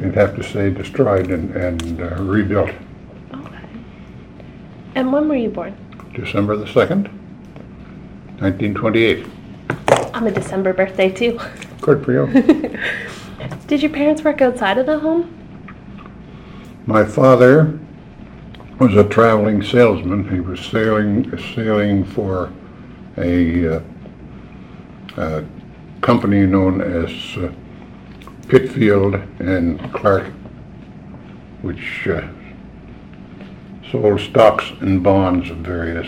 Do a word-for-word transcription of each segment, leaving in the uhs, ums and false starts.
you'd have to say destroyed and, and uh, rebuilt. Okay. And when were you born? December the second, nineteen twenty-eight. I'm a December birthday too. Good for you. Did your parents work outside of the home? My father was a traveling salesman. He was sailing sailing for a, uh, a company known as uh, Pitfield and Clark, which uh, sold stocks and bonds of various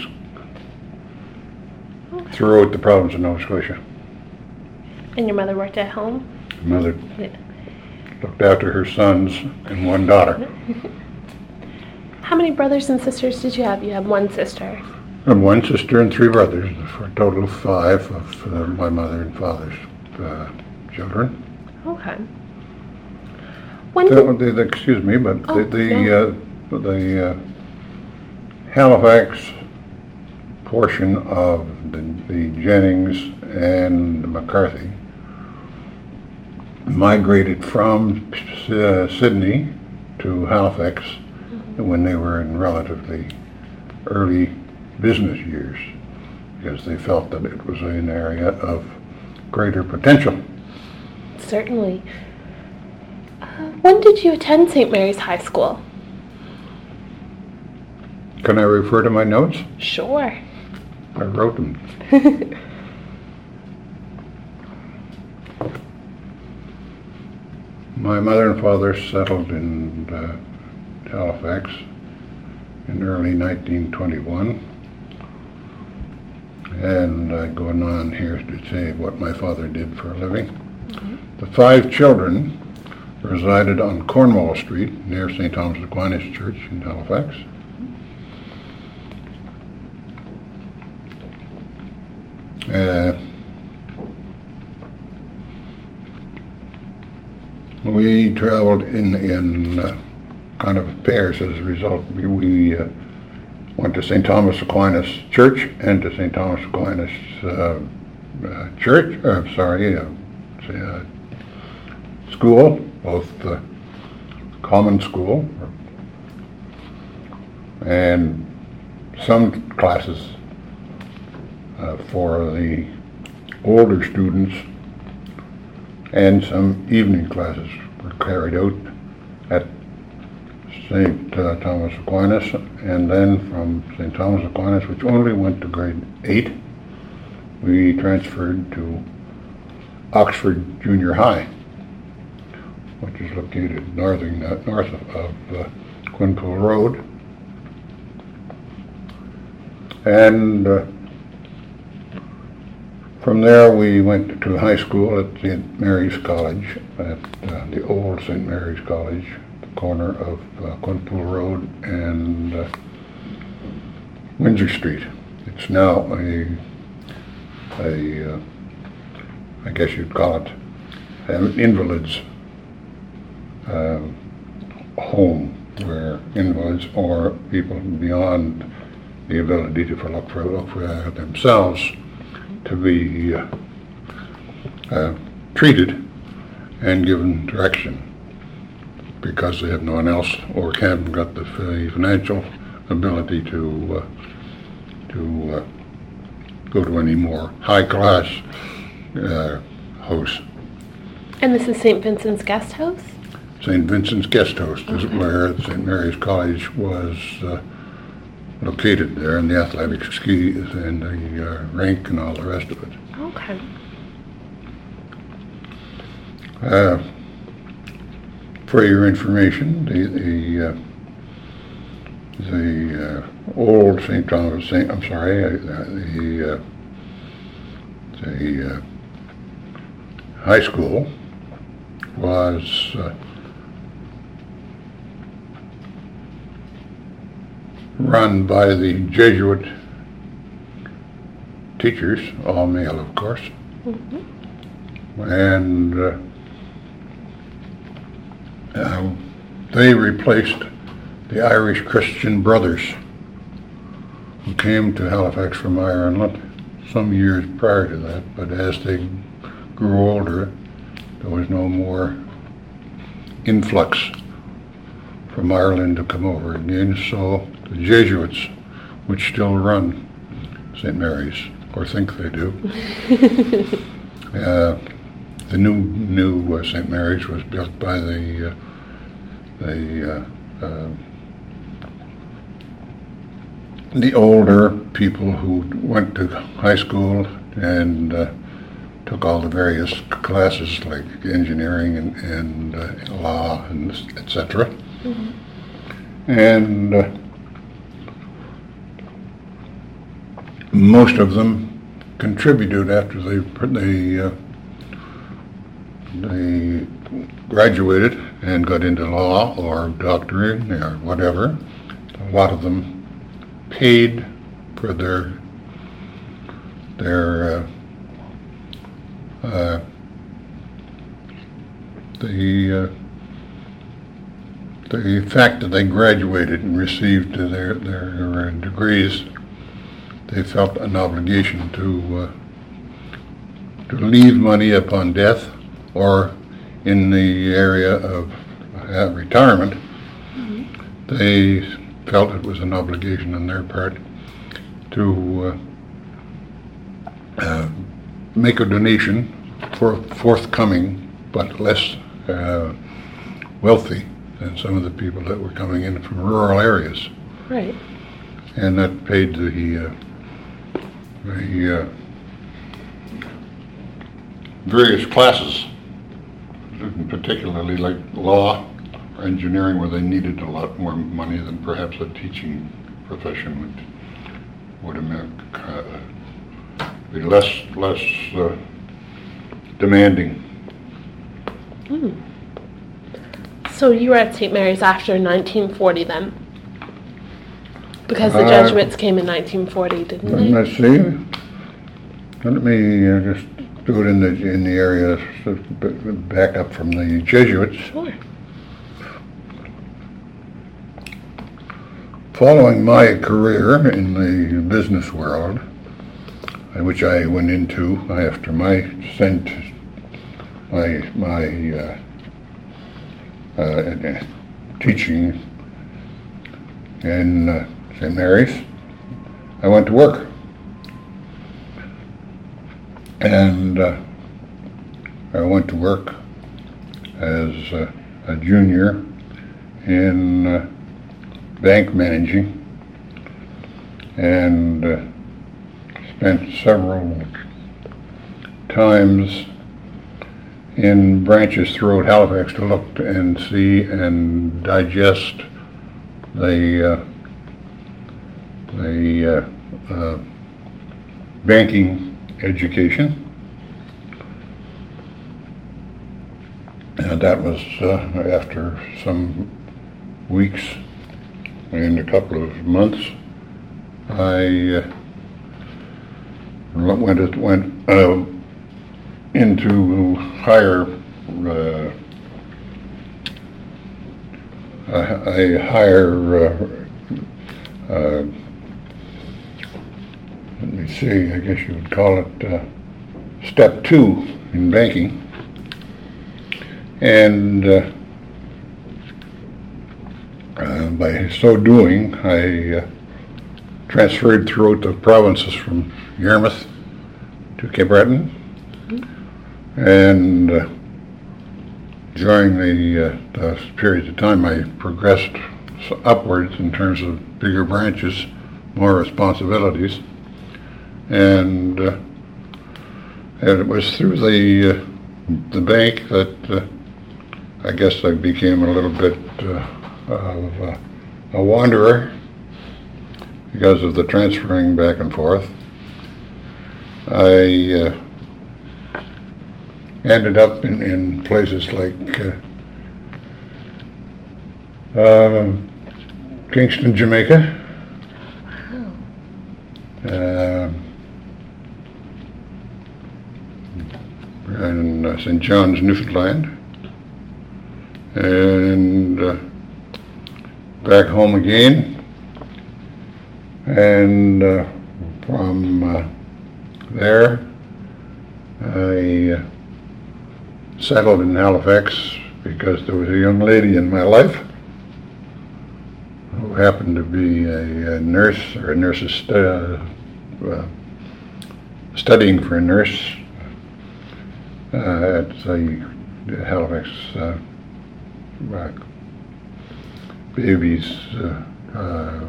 Okay. throughout the province of Nova Scotia. And your mother worked at home? Mother Yeah. looked after her sons and one daughter. How many brothers and sisters did you have? You have one sister. And one sister and three brothers, for a total of five of uh, my mother and father's uh, children. Okay. When The, did, the, excuse me, but Oh, the the, no. uh, the uh, Halifax portion of the, the Jennings and McCarthy migrated from uh, Sydney to Halifax mm-hmm. when they were in relatively early business years, because they felt that it was an area of greater potential. Certainly. Uh, when did you attend Saint Mary's High School? Can I refer to my notes? Sure. I wrote them. My mother and father settled in uh, Halifax in early nineteen twenty-one. And uh, going on here to say what my father did for a living. Mm-hmm. The five children resided on Cornwall Street near Saint Thomas Aquinas Church in Halifax. Uh, we traveled in in uh, kind of pairs as a result. We, we uh, went to Saint Thomas Aquinas Church and to Saint Thomas Aquinas uh, uh, Church. Uh, sorry, uh, uh, school, both uh, common school and some classes uh, for the older students, and some evening classes were carried out at Saint Uh, Thomas Aquinas, and then from Saint Thomas Aquinas, which only went to grade eight, we transferred to Oxford Junior High, which is located northern, uh, north of, of uh, Quinpool Road. And uh, from there we went to high school at Saint Mary's College, at uh, the old Saint Mary's College, the corner of uh, Quinpool Road and uh, Windsor Street. It's now a, a uh, I guess you'd call it an invalids uh, home, where invalids or people beyond the ability to look for, look for uh, themselves to be uh, uh, treated and given direction, because they have no one else or haven't got the financial ability to uh, to uh, go to any more high-class uh, house. And this is Saint Vincent's Guest House? Saint Vincent's Guest House is Okay. where Saint Mary's College was uh, located there, and the athletic skis and the uh, rink and all the rest of it. Okay. Uh, for your information, the the, uh, the uh, old Saint Thomas, Saint, I'm sorry, uh, the uh, the uh, high school was uh, run by the Jesuit teachers, all male, of course, mm-hmm. and uh, uh, they replaced the Irish Christian Brothers, who came to Halifax from Ireland some years prior to that, but as they grew older, there was no more influx from Ireland to come over again, so the Jesuits, which still run Saint Mary's, or think they do, uh, the new new uh, Saint Mary's was built by the uh, the uh, uh, the older people who went to high school and uh, took all the various classes like engineering and, and uh, law and et cetera. Mm-hmm. And uh, most of them contributed after they they uh, they graduated and got into law or doctoring or whatever. A lot of them paid for their their uh, uh, the uh, the fact that they graduated and received their their degrees. They felt an obligation to uh, to leave money upon death, or in the area of uh, retirement. Mm-hmm. They felt it was an obligation on their part to uh, uh, make a donation for forthcoming, but less uh, wealthy than some of the people that were coming in from rural areas. Right. And that paid the uh, the uh, various classes, particularly like law or engineering, where they needed a lot more money than perhaps a teaching profession would would America, uh, be less less uh, demanding. Mm. So you were at Saint Mary's after nineteen forty then? Because the Uh, Jesuits came in nineteen forty, didn't they? Let's see. Let me uh, just do it in the in the area so b- back up from the Jesuits. Sure. Following my career in the business world, uh, which I went into after my sent my my uh, uh, teaching in uh, Saint Mary's, I went to work, and uh, I went to work as uh, a junior in uh, bank managing, and uh, spent several times in branches throughout Halifax to look and see and digest the uh, the uh, uh, banking education. And that was uh, after some weeks and a couple of months, I uh, went went uh, into higher uh, a, a higher uh, uh, let me see, I guess you would call it uh, step two in banking. And uh, uh, by so doing, I uh, transferred throughout the provinces from Yarmouth to Cape Breton. Mm-hmm. And uh, during the, uh, the period of time, I progressed upwards in terms of bigger branches, more responsibilities. And, uh, and it was through the uh, the bank that uh, I guess I became a little bit uh, of uh, a wanderer because of the transferring back and forth. I uh, ended up in, in places like uh, uh, Kingston, Jamaica. Wow. Uh, and uh, Saint John's, Newfoundland, and uh, back home again, and uh, from uh, there I uh, settled in Halifax because there was a young lady in my life who happened to be a, a nurse, or a nurse's stu- uh, uh, studying for a nurse uh, at the Halifax uh, uh, Babies, uh, uh,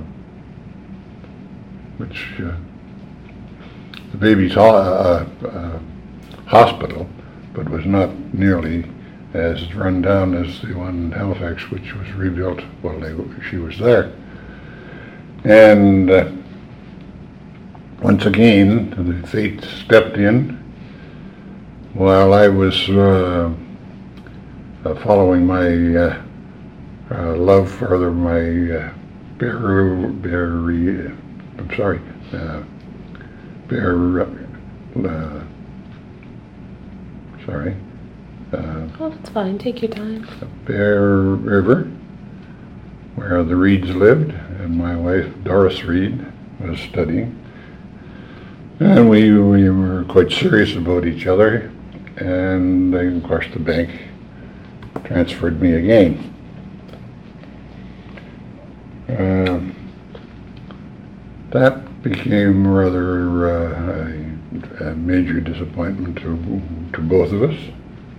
which uh, the baby's ho- uh, uh, hospital, but was not nearly as run down as the one in Halifax, which was rebuilt while they, she was there. And uh, once again, the fate stepped in while I was uh, uh, following my uh, uh, love for the, my uh, bear, bear, I'm sorry, uh, bear, uh, sorry, uh, Oh, that's fine. Take your time. Bear River, where the Reeds lived, and my wife Doris Reed was studying. And we, we were quite serious about each other, and then, of course, the bank transferred me again. Uh, that became rather uh, a, a major disappointment to, to both of us.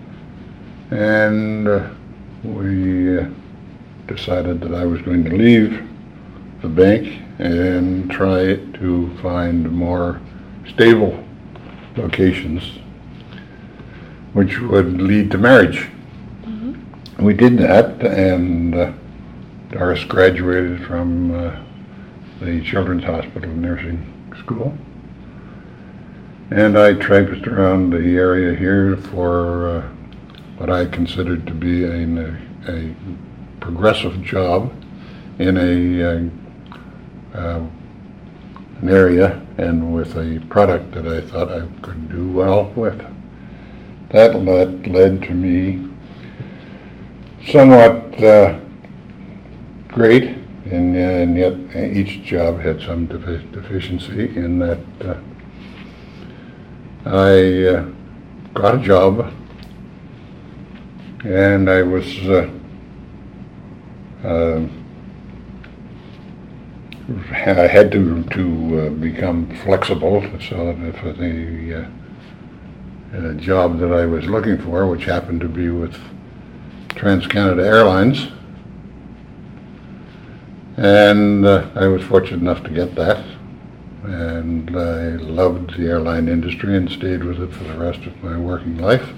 And uh, we uh, decided that I was going to leave the bank and try to find more stable locations which would lead to marriage. Mm-hmm. We did that, and uh, Doris graduated from uh, the Children's Hospital Nursing School. And I traipsed around the area here for uh, what I considered to be a, a progressive job in a uh, uh, an area and with a product that I thought I could do well with. That led, led to me somewhat uh, great, and, and yet each job had some defi- deficiency in that uh, I uh, got a job, and I was uh, uh, I had to to uh, become flexible so that if the uh, uh, job that I was looking for, which happened to be with TransCanada Airlines, and uh, I was fortunate enough to get that, and I loved the airline industry and stayed with it for the rest of my working life.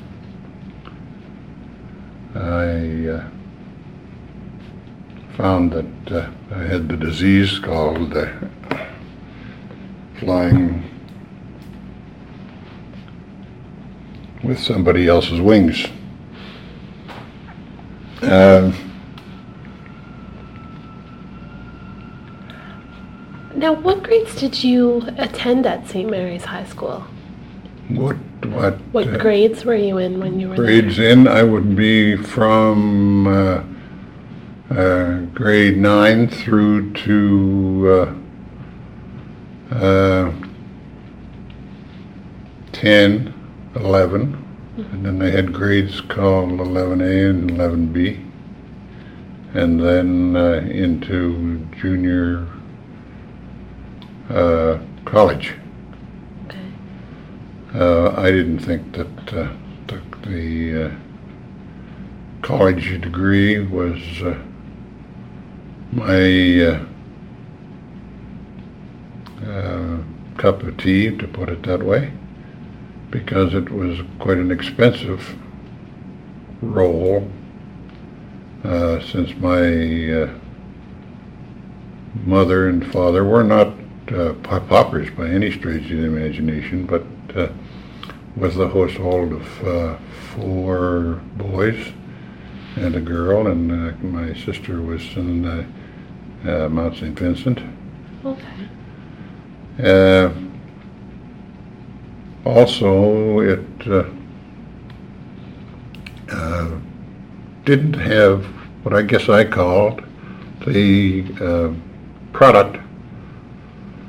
I uh, found that uh, I had the disease called uh, flying with somebody else's wings. Uh, Now, what grades did you attend at Saint Mary's High School? what what What uh, grades were you in when you were grades there? in? I would be from uh, uh, grade nine through to uh, uh, ten, eleven, mm-hmm. And then they had grades called eleven A and eleven B, and then uh, into junior uh, college. Okay. Uh, I didn't think that uh, the, the uh, college degree was uh, my uh, uh, cup of tea, to put it that way, because it was quite an expensive role, uh, since my uh, mother and father were not uh, paupers by any stretch of the imagination, but uh, with a household of uh, four boys and a girl, and uh, my sister was in uh, uh, Mount Saint Vincent. Okay. Uh, also, it uh, uh, didn't have what I guess I called the uh, product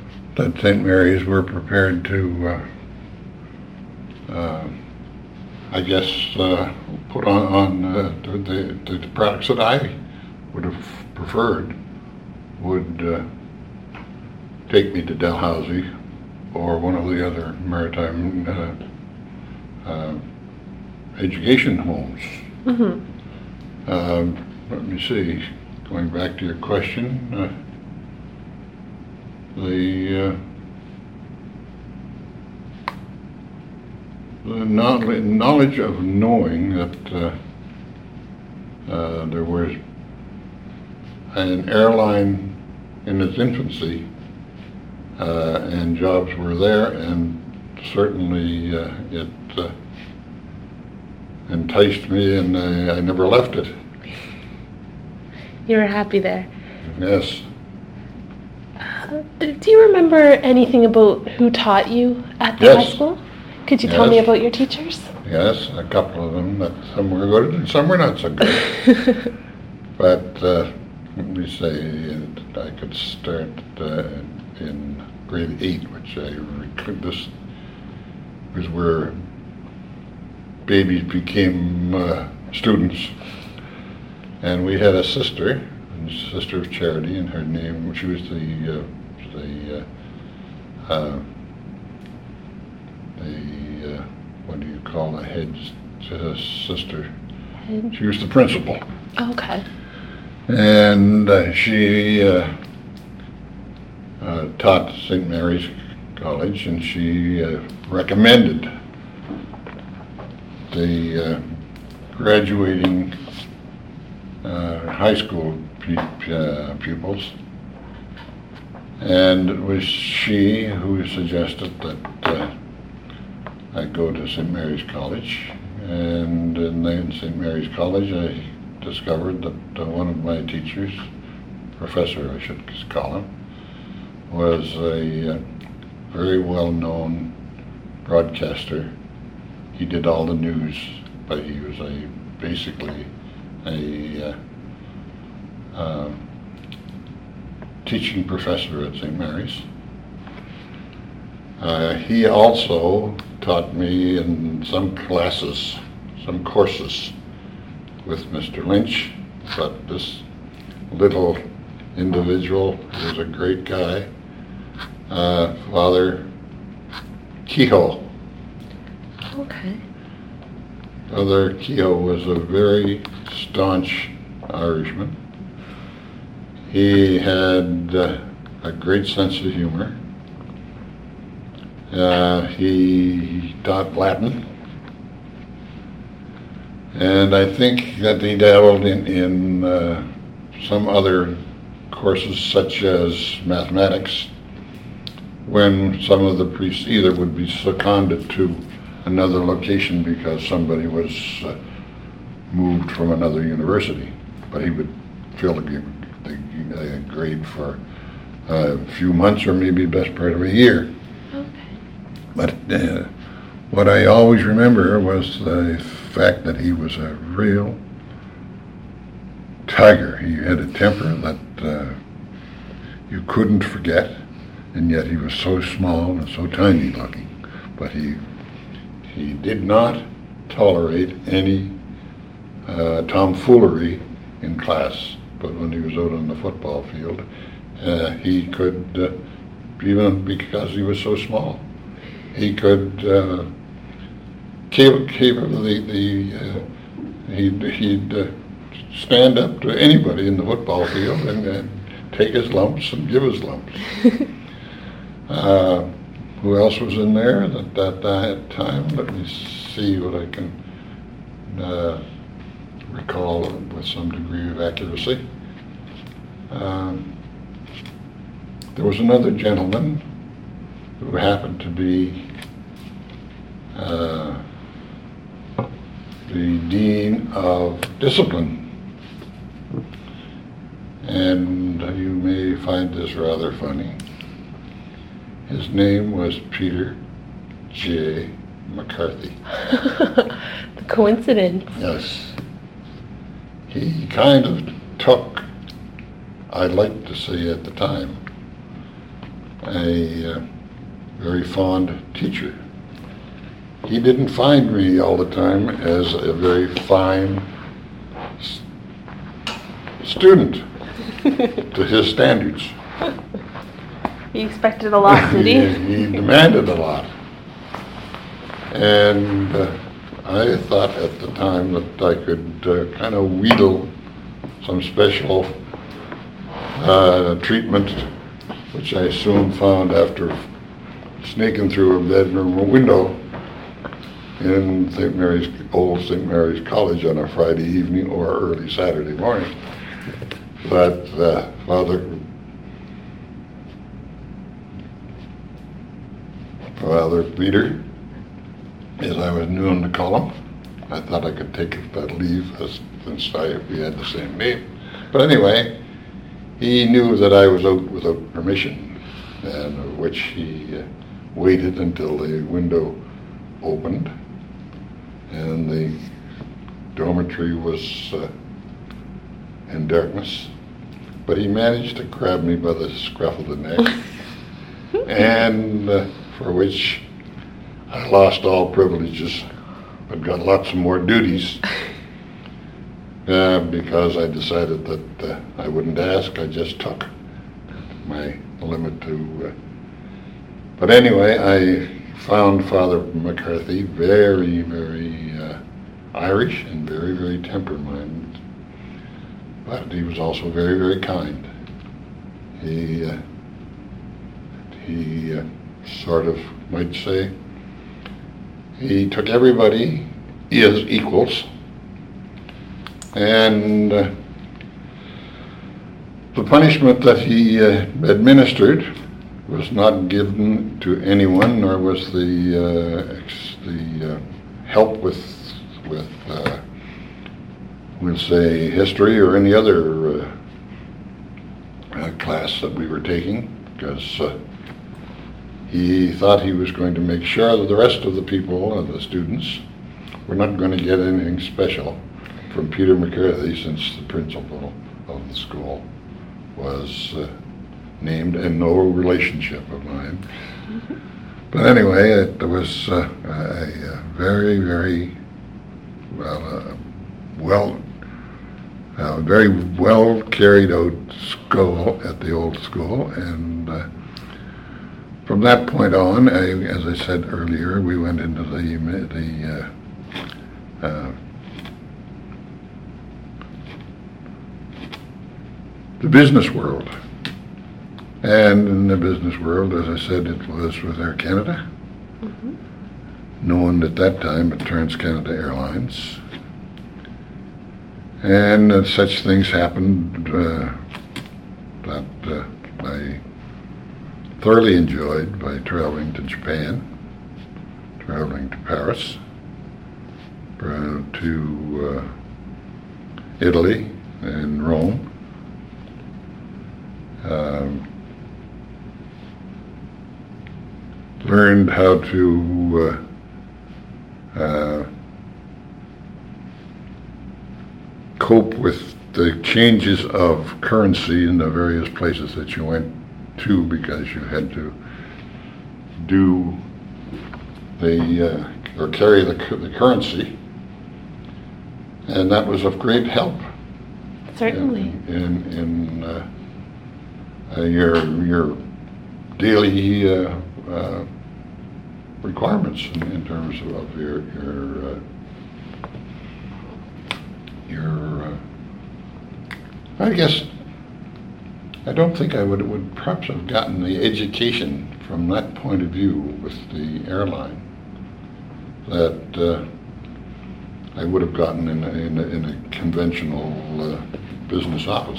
that Saint Mary's were prepared to uh, uh, I guess, uh, put on, on uh, the, the, the products that I would have preferred would uh, take me to Dalhousie or one of the other maritime uh, uh, education homes. Mm-hmm. Um, let me see, going back to your question, uh, the, uh, the knowledge of knowing that uh, uh, there was an airline in its infancy uh, and jobs were there, and certainly uh, it uh, enticed me, and I, I never left it. You were happy there. Yes. Uh, do, do you remember anything about who taught you at the Yes. high school? Could you Yes. tell me about your teachers? Yes, a couple of them. That some were good and some were not so good. But uh, let me say, uh, I could start uh, in grade eight, which I rec- this was where babies became uh, students. And we had a sister, a sister of Charity, and her name, she was the, uh, the, uh, uh, the, uh, what do you call the head uh, sister? Head. She was the principal. Okay. And uh, she uh, uh, taught Saint Mary's College, and she uh, recommended the uh, graduating uh, high school pu- uh, pupils, and it was she who suggested that uh, I go to Saint Mary's College. And in, in Saint Mary's College, I discovered that uh, one of my teachers, professor I should call him, was a uh, very well-known broadcaster. He did all the news, but he was a basically a uh, uh, teaching professor at Saint Mary's. Uh, he also taught me in some classes, some courses with Mister Lynch, but this little individual was a great guy, uh, Father Kehoe. Okay. Father Kehoe was a very staunch Irishman. He had uh, a great sense of humor. Uh, he taught Latin, and I think that he dabbled in, in uh, some other courses such as mathematics, when some of the priests either would be seconded to another location because somebody was uh, moved from another university, but he would fill the, the, the grade for a few months or maybe best part of a year. But uh, what I always remember was the fact that he was a real tiger. He had a temper that uh, you couldn't forget, and yet he was so small and so tiny looking. But he he did not tolerate any uh, tomfoolery in class. But when he was out on the football field, uh, he could, uh, even because he was so small, he could uh, keep, keep the, the uh, he'd, he'd uh, stand up to anybody in the football field and uh, take his lumps and give his lumps. uh, who else was in there at that, that time? Let me see what I can uh, recall with some degree of accuracy. Um, there was another gentleman who happened to be uh, the Dean of Discipline. And you may find this rather funny. His name was Peter J. McCarthy. The coincidence. Yes. He kind of took, I'd like to say at the time, a uh, very fond teacher he didn't find me all the time as a very fine s- student to his standards. He expected a lot, did he? he, he demanded a lot. And uh, I thought at the time that I could uh, kind of wheedle some special uh, treatment, which I soon found after sneaking through a bedroom window in Saint Mary's, old Saint Mary's College on a Friday evening or early Saturday morning. But uh, Father Father Peter, as I was known to call him, I thought I could take that leave as, since I, we had the same name. But anyway, he knew that I was out without permission, and of which he uh, waited until the window opened and the dormitory was uh, in darkness. But he managed to grab me by the scruff of the neck, and uh, for which I lost all privileges, but got lots of more duties, uh, because I decided that uh, I wouldn't ask, I just took my limit to. Uh, but anyway, I found Father McCarthy very, very uh, Irish and very, very temperamented, but he was also very, very kind. He, uh, he uh, sort of might say, he took everybody as equals, and uh, the punishment that he uh, administered was not given to anyone, nor was the uh, ex- the uh, help with with uh, we'll say history or any other uh, uh, class that we were taking, because uh, he thought he was going to make sure that the rest of the people and the students were not going to get anything special from Peter McCarthy, since the principal of the school was uh, named in no relationship of mine. Mm-hmm. But anyway, it was uh, a, a very, very well, uh, well, uh, very well carried out school at the old school, and uh, from that point on, I, as I said earlier, we went into the the uh, uh, the business world. And in the business world, as I said, it was with Air Canada, mm-hmm. known at that time as TransCanada Airlines. And uh, such things happened uh, that uh, I thoroughly enjoyed, by traveling to Japan, traveling to Paris, uh, to uh, Italy and Rome. Um, learned how to uh, uh, cope with the changes of currency in the various places that you went to, because you had to do the uh, or carry the, the currency, and that was of great help. Certainly. In in, in uh, uh, your your daily uh, uh, requirements in, in terms of, of your your uh, your. Uh, I guess I don't think I would would perhaps have gotten the education from that point of view with the airline that uh, I would have gotten in a, in a, in a conventional uh, business office.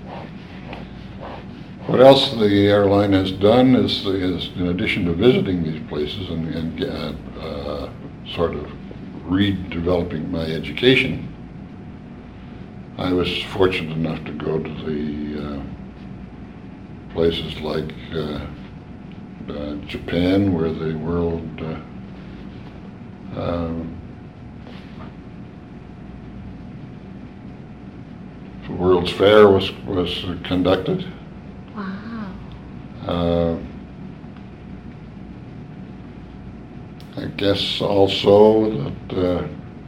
What else the airline has done is, is in addition to visiting these places and, and uh, uh, sort of redeveloping my education, I was fortunate enough to go to the uh, places like uh, uh, Japan, where the world uh, um, the World's Fair was was conducted. Wow. Uh, I guess also that uh,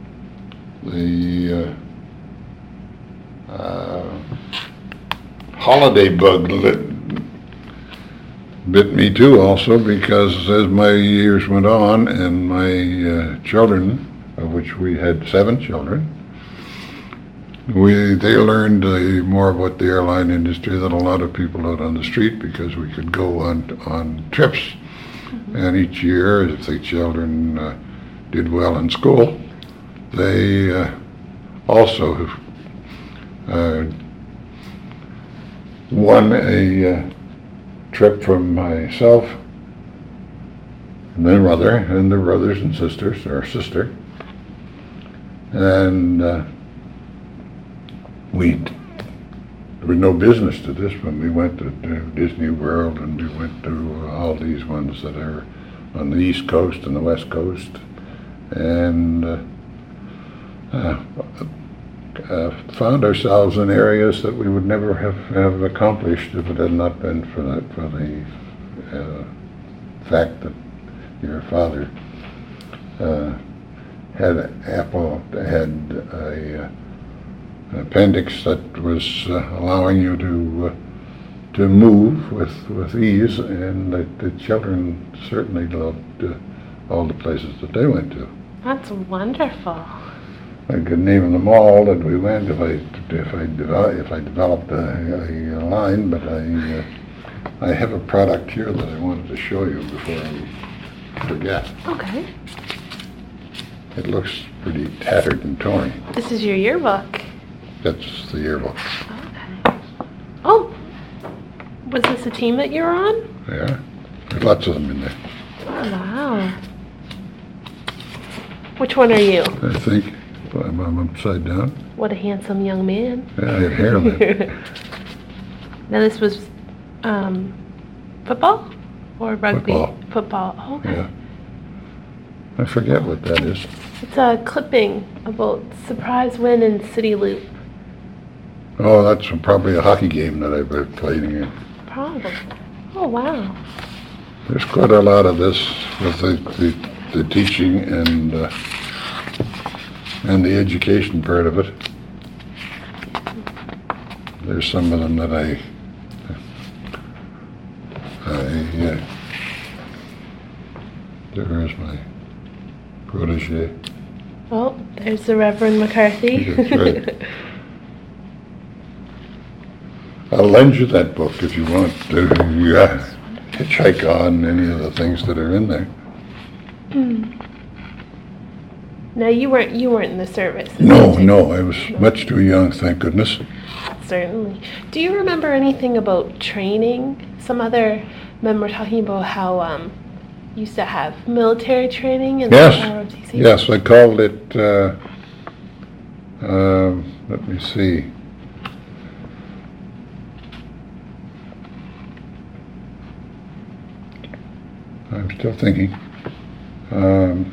the uh, uh, holiday bug lit, bit me too also, because as my years went on and my uh, children, of which we had seven children, we they learned uh, more about the airline industry than a lot of people out on the street, because we could go on on trips. Mm-hmm. And each year, if the children uh, did well in school, they uh, also uh, won a uh, trip from myself and their mother and their brothers and sisters, or sister. And uh, we, there was no business to this when we went to, to Disney World, and we went to all these ones that are on the East Coast and the West Coast. And uh, uh, uh, found ourselves in areas that we would never have, have accomplished if it had not been for the, for the uh, fact that your father uh, had Apple had a, uh, an appendix that was uh, allowing you to uh, to move with with ease, and the, the children certainly loved uh, all the places that they went to. That's wonderful. I could name them all that we went if I if I develop, if I developed a, a line, but I uh, I have a product here that I wanted to show you before I forget. Okay. It looks pretty tattered and torn. This is your yearbook. That's the yearbook. Okay. Oh, was this a team that you were on? Yeah, there's lots of them in there. Oh, wow. Which one are you? I think I'm, I'm upside down. What a handsome young man. Yeah, I have hair then. Now this was um, football or rugby? Football. Football. Oh, okay. Yeah. I forget what that is. It's a clipping about surprise win in City Loop. Oh, that's probably a hockey game that I've been playing in. Probably. Oh, wow. There's quite a lot of this with the, the, the teaching and uh, and the education part of it. There's some of them that I, I uh, there is my protege. Oh, there's the Reverend McCarthy. That's right. I'll lend you that book if you want to uh, hitchhike on any of the things that are in there. Mm. Now you weren't you weren't in the service. No, no, I was no. much too young, thank goodness. Certainly. Do you remember anything about training? Some other men were talking about how um, you used to have military training in yes. the R O T C. Yes, I called it. Uh, uh, let me see. I'm still thinking. Um,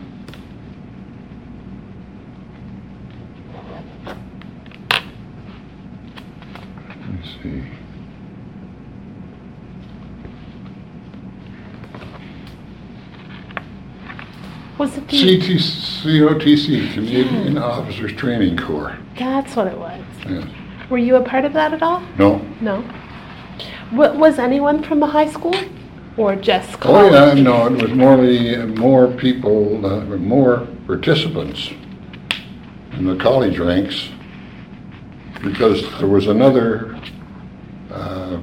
let me see. Was it the C T C O T C, Canadian yeah. Officers Training Corps. That's what it was. Yes. Were you a part of that at all? No. No. W- was anyone from the high school? Or just college? Oh yeah, no, it was more, more people, uh, more participants in the college ranks, because there was another uh,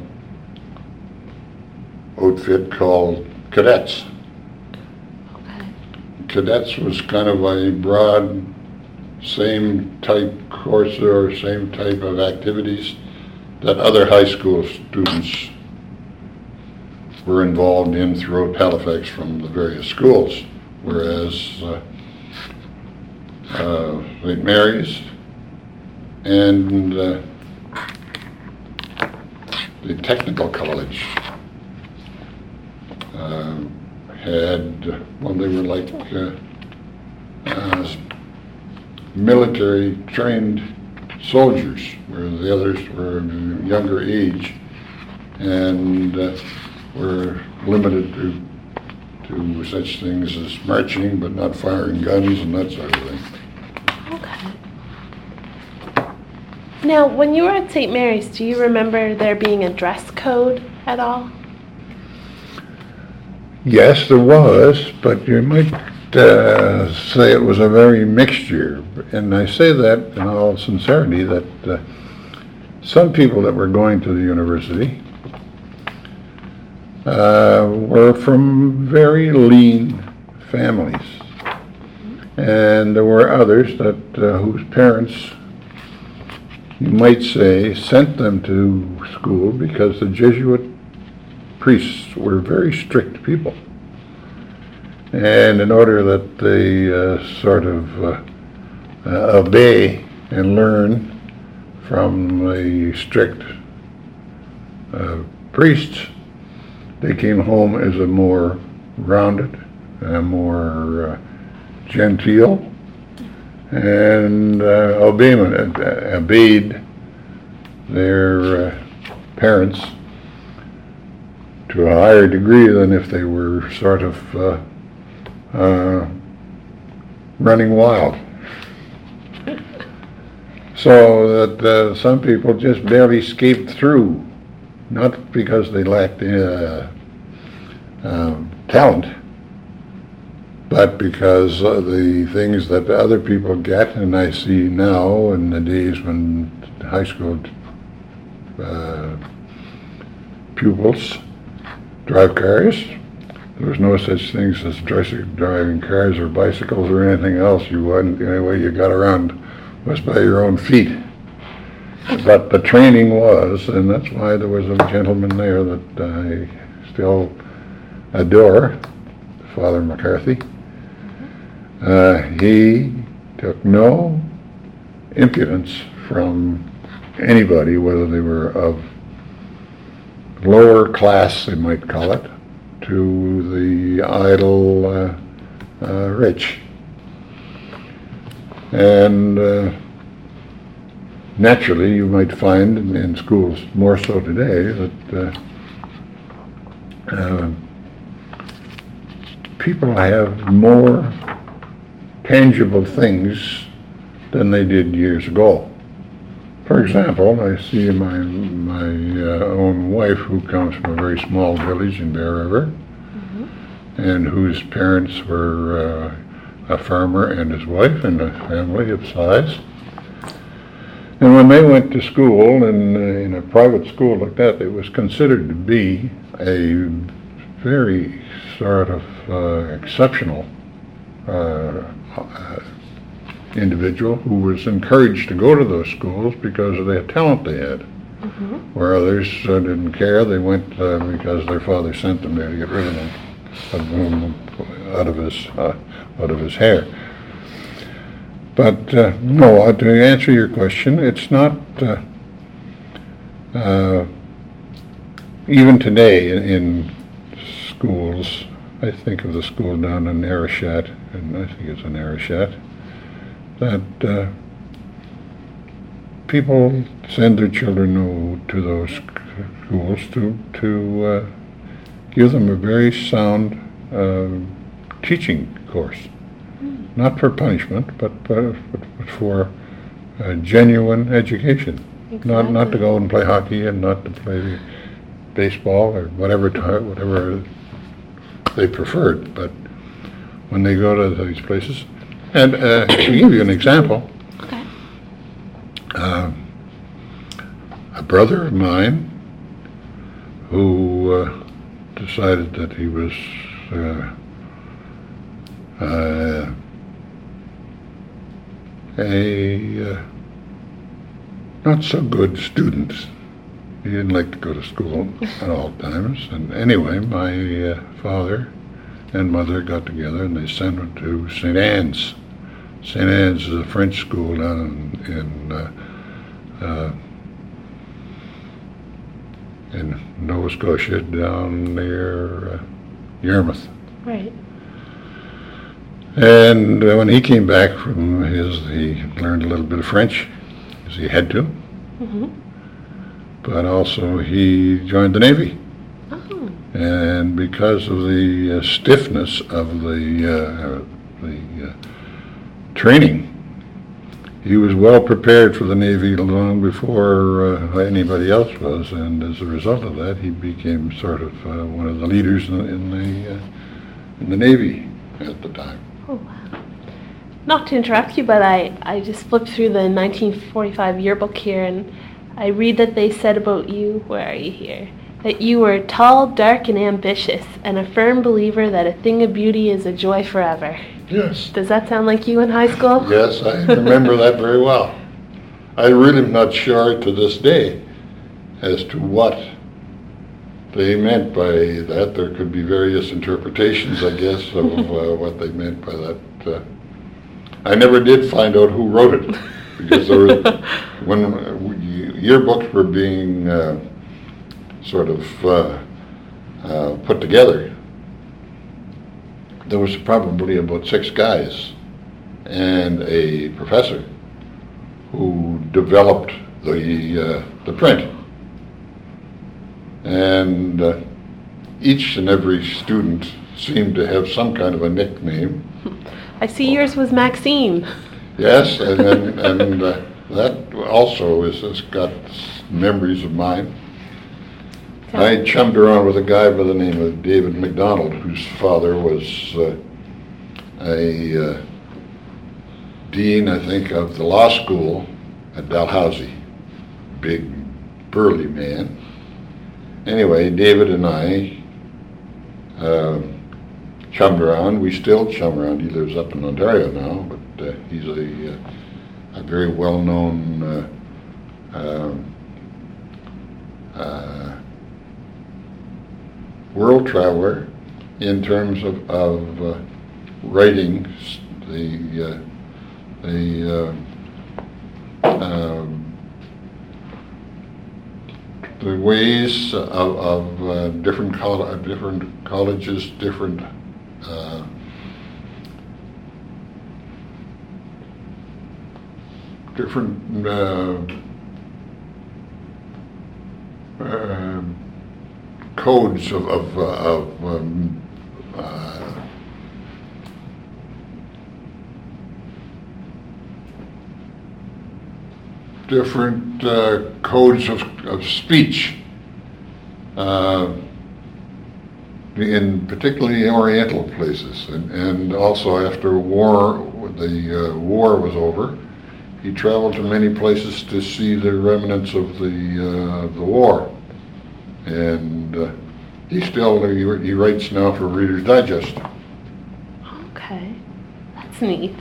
outfit called cadets. Okay. Cadets was kind of a broad, same type course or same type of activities that other high school students were involved in throughout Halifax from the various schools, whereas uh, uh, Saint Mary's and uh, the technical college uh, had, well, they were like uh, uh, military trained soldiers, where the others were younger age and uh, were limited to to such things as marching but not firing guns and that sort of thing. Okay. Now, when you were at Saint Mary's, do you remember there being a dress code at all? Yes, there was, but you might uh, say it was a very mixture. And I say that in all sincerity, that uh, some people that were going to the university uh, were from very lean families. And there were others that uh, whose parents, you might say, sent them to school because the Jesuit priests were very strict people. And in order that they uh, sort of uh, uh, obey and learn from the strict uh, priests, they came home as a more rounded, a more uh, genteel, and uh, obeyment, uh, obeyed their uh, parents to a higher degree than if they were sort of uh, uh, running wild. So that uh, some people just barely escaped through, not because they lacked uh, uh, talent, but because of the things that other people get, and I see now in the days when high school uh, pupils drive cars. There was no such things as driving cars or bicycles or anything else. You wouldn't, the only way you got around was by your own feet. But the training was, and that's why there was a gentleman there that I still adore, Father McCarthy. Uh, he took no impudence from anybody, whether they were of lower class, they might call it, to the idle uh, uh, rich. And uh, naturally, you might find in, in schools, more so today, that uh, uh, people have more tangible things than they did years ago. For example, I see my my uh, own wife, who comes from a very small village in Bear River, mm-hmm. and whose parents were uh, a farmer and his wife and a family of size. And when they went to school, in, uh, in a private school like that, it was considered to be a very sort of uh, exceptional uh, uh, individual who was encouraged to go to those schools because of the talent they had. Mm-hmm. Where others uh, didn't care, they went uh, because their father sent them there to get rid of them, of them out of his uh, out of his hair. But uh, no, uh, to answer your question, it's not uh, uh, even today in, in schools. I think of the school down in Arichat, and I think it's in Arichat, that uh, people send their children to those schools to to uh, give them a very sound uh, teaching course, mm. not for punishment, but, but, but for uh, genuine education. Exactly. Not not to go and play hockey and not to play baseball or whatever t- whatever they preferred, but when they go to these places. And uh, to give you an example, okay. uh, a brother of mine who uh, decided that he was uh, uh, a uh, not so good student. He didn't like to go to school at all times. And anyway, my uh, father and mother got together and they sent him to Saint Anne's. Saint Anne's is a French school down in, in, uh, uh, in Nova Scotia, down near uh, Yarmouth. Right. And uh, when he came back from his, he learned a little bit of French, as he had to. Mm-hmm. But also he joined the Navy. Oh. And because of the uh, stiffness of the, uh, the uh, training, he was well prepared for the Navy long before uh, anybody else was, and as a result of that, he became sort of uh, one of the leaders in, in the uh, in the Navy at the time. Oh, wow. Not to interrupt you, but I, I just flipped through the nineteen forty-five yearbook here, and I read that they said about you, where are you here, that you were tall, dark, and ambitious, and a firm believer that a thing of beauty is a joy forever. Yes. Does that sound like you in high school? Yes, I remember that very well. I really am not sure to this day as to what they meant by that. There could be various interpretations, I guess, of uh, what they meant by that. Uh, I never did find out who wrote it, because there was, when uh, yearbooks were being uh, sort of uh, uh, put together, there was probably about six guys and a professor who developed the uh, the print, and uh, each and every student seemed to have some kind of a nickname. I see yours was Maxine. Yes, and and, and uh, that also is has got memories of mine. I chummed around with a guy by the name of David McDonald, whose father was uh, a uh, dean, I think, of the law school at Dalhousie. Big, burly man. Anyway, David and I uh, chummed around. We still chum around. He lives up in Ontario now, but uh, he's a, uh, a very well-known uh, uh, uh, world traveler in terms of, of uh, writing the uh, the uh, um, the ways of, of uh, different col- different colleges, different uh, different uh, uh, codes of, of, uh, of um, uh, different uh, codes of, of speech, uh, in particularly Oriental places, and, and also after war, the uh, war was over, he traveled to many places to see the remnants of the uh, the war. And uh, he still, he, he writes now for Reader's Digest. Okay, that's neat.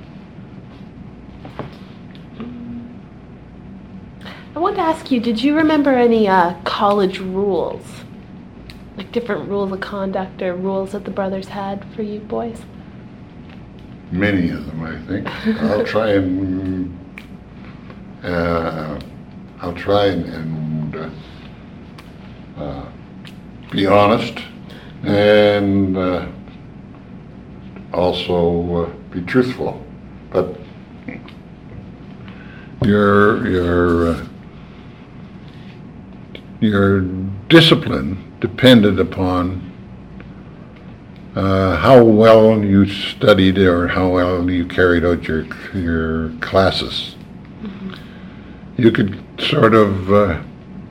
I want to ask you, did you remember any uh, college rules? Like different rules of conduct or rules that the brothers had for you boys? Many of them, I think. I'll try and, uh, I'll try and, and uh, Uh, be honest, and uh, also uh, be truthful. But your your uh, your discipline depended upon uh, how well you studied or how well you carried out your your classes. Mm-hmm. You could sort of uh,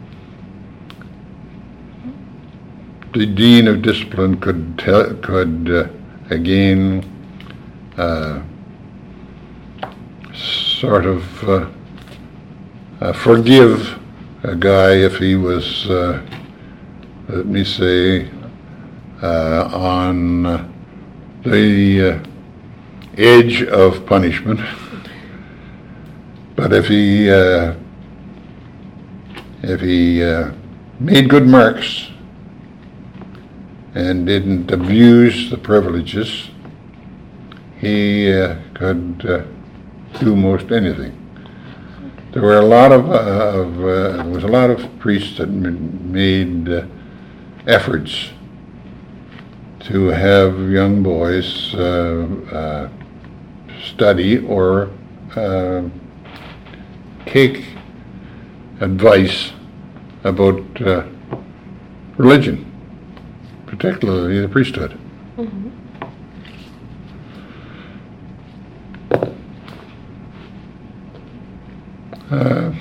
the dean of discipline could te- could uh, again uh, sort of uh, uh, forgive a guy if he was, uh, let me say, uh, on uh, the uh, edge of punishment. But if he uh, if he uh, made good marks and didn't abuse the privileges, he uh, could uh, do most anything. There were a lot of, uh, of uh, there was a lot of priests that m- made uh, efforts to have young boys uh, uh, study or uh, take advice about uh, religion. particularly the priesthood. Mm-hmm. Uh,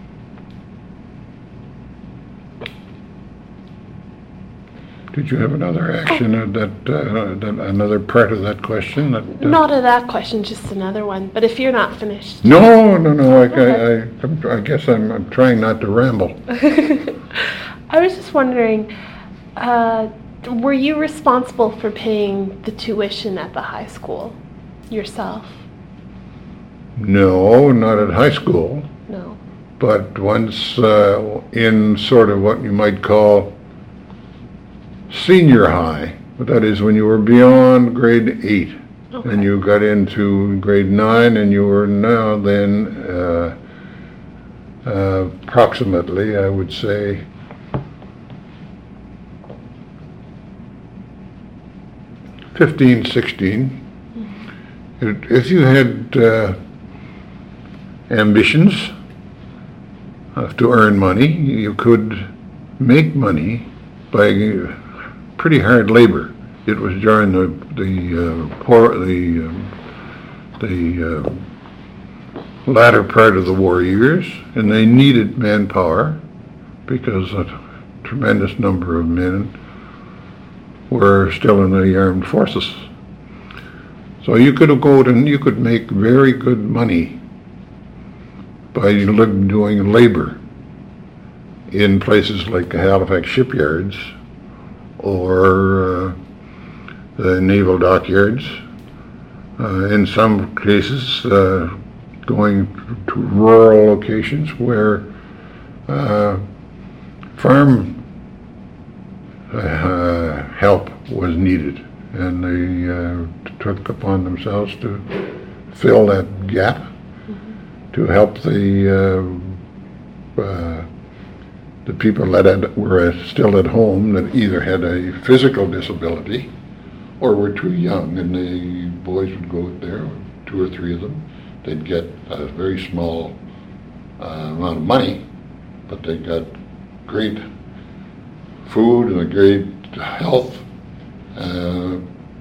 did you have another action of that, uh, that, another part of that question? That, uh, Not of that question, just another one. But if you're not finished. No, no, no. I, Okay. I, I, I guess I'm, I'm trying not to ramble. I was just wondering, uh, were you responsible for paying the tuition at the high school yourself? No, not at high school, No. but once uh, in sort of what you might call senior high, but that is when you were beyond grade eight. Okay. And you got into grade nine, and you were now then uh, uh, approximately, I would say, fifteen, sixteen. If if you had uh, ambitions uh, to earn money, you could make money by pretty hard labor. It was during the the uh, poor, the um, the uh, latter part of the war years, and they needed manpower because a tremendous number of men were still in the armed forces. So you could go out and you could make very good money by li- doing labor in places like the Halifax shipyards or uh, the naval dockyards. Uh, in some cases, uh, going to rural locations where uh, farm uh, help was needed, and they uh, took upon themselves to fill that gap, mm-hmm. to help the uh, uh, the people that had, were still at home that either had a physical disability or were too young, and the boys would go out there, two or three of them. They'd get a very small uh, amount of money, but they got great food and a great health. Uh,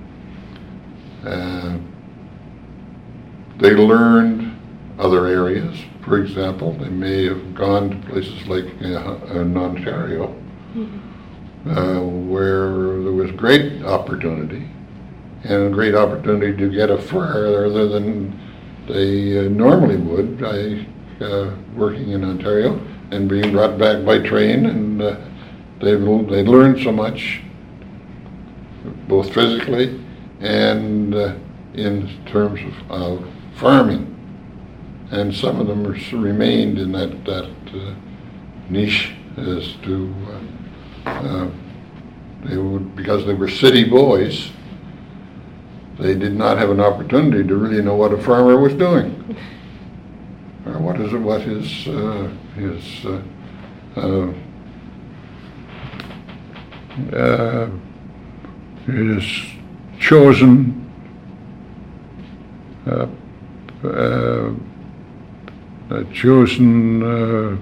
uh, they learned other areas. For example, they may have gone to places like uh, in Ontario, mm-hmm. uh, where there was great opportunity, and a great opportunity to get a farther than they uh, normally would by uh, working in Ontario and being brought back by train, and uh, they they learned so much, both physically and uh, in terms of, of farming. And some of them remained in that, that uh, niche as to, uh, uh, they would, because they were city boys, they did not have an opportunity to really know what a farmer was doing, or what is it, what his uh, his uh, uh, uh, his chosen uh, uh, uh, chosen uh,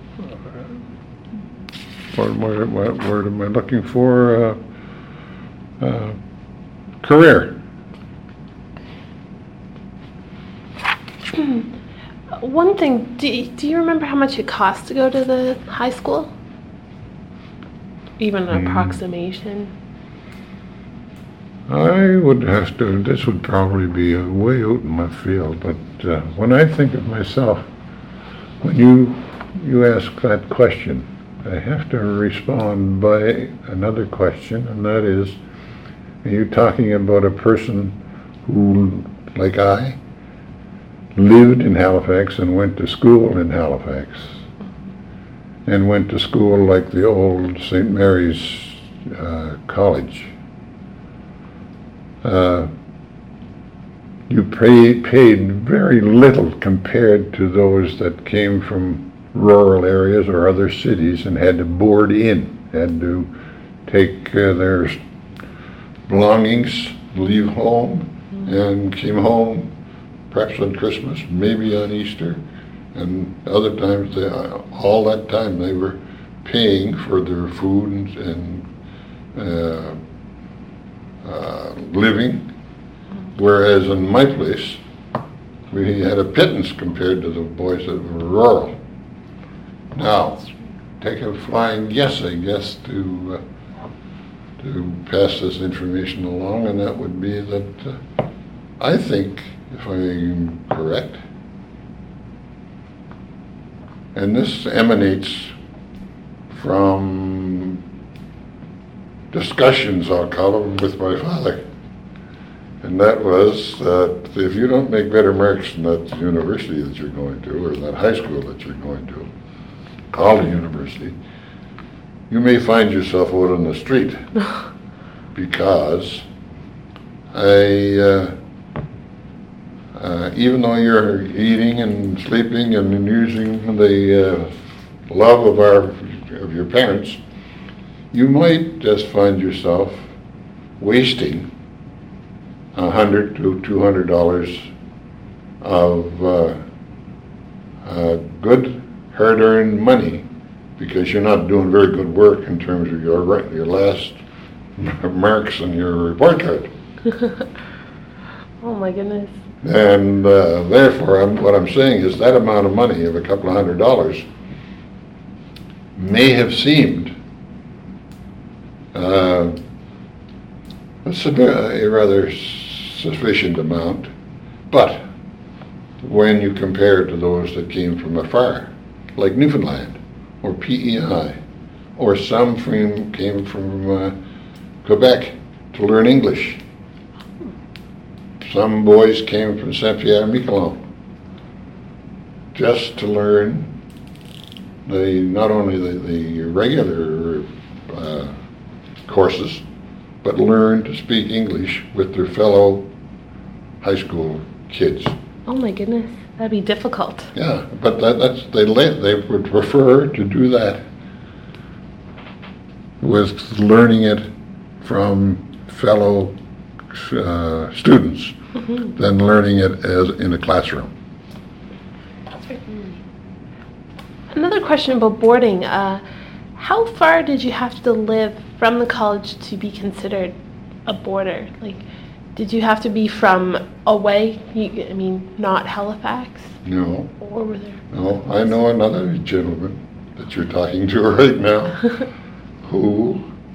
what, what, what word am I looking for? Uh, uh, career. One thing, do you, do you remember how much it cost to go to the high school? Even an mm. approximation? I would have to, this would probably be a way out in my field, but uh, when I think of myself, when you you ask that question, I have to respond by another question, and that is, are you talking about a person who, like I, lived in Halifax and went to school in Halifax, and went to school like the old Saint Mary's uh, College? Uh, you pay, paid very little compared to those that came from rural areas or other cities and had to board in, had to take uh, their belongings, leave home, mm-hmm. and came home perhaps on Christmas, maybe on Easter, and other times, they, all that time they were paying for their food and, and uh, uh, living, whereas in my place, we had a pittance compared to the boys that were rural. Now, take a flying guess, I guess, to uh, to pass this information along, and that would be that uh, I think, if I'm correct, and this emanates from discussions, I'll call them, with my father, and that was that if you don't make better marks in that university that you're going to, or that high school that you're going to, called a university, you may find yourself out on the street because I, uh, uh, even though you're eating and sleeping and using the uh, love of our of your parents, you might just find yourself wasting a hundred to two hundred dollars of uh, uh, good hard-earned money because you're not doing very good work in terms of your your last marks on your report card. Oh my goodness. And uh, therefore, I'm, what I'm saying is that amount of money of a couple of hundred dollars may have seemed uh, a, sub- a rather sufficient amount, but when you compare it to those that came from afar, like Newfoundland or P E I, or some from came from uh, Quebec to learn English. Some boys came from Saint Pierre Miquelon just to learn the not only the, the regular uh, courses, but learn to speak English with their fellow high school kids. Oh my goodness, that'd be difficult. Yeah, but that, that's they let, they would prefer to do that with learning it from fellow uh, students mm-hmm. than learning it as in a classroom. Another question about boarding. Uh, how far did you have to live from the college to be considered a boarder? Like, did you have to be from away? You, I mean, not Halifax? No. Or were there? No, I know another gentleman that you're talking to right now who,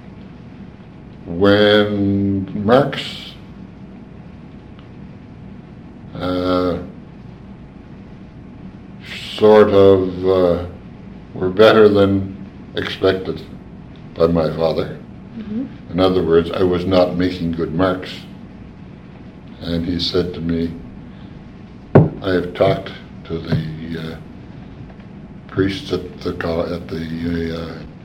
when marks uh, sort of uh, were better than expected by my father. Mm-hmm. In other words, I was not making good marks. And he said to me, I have talked to the uh, priests at the, at the uh,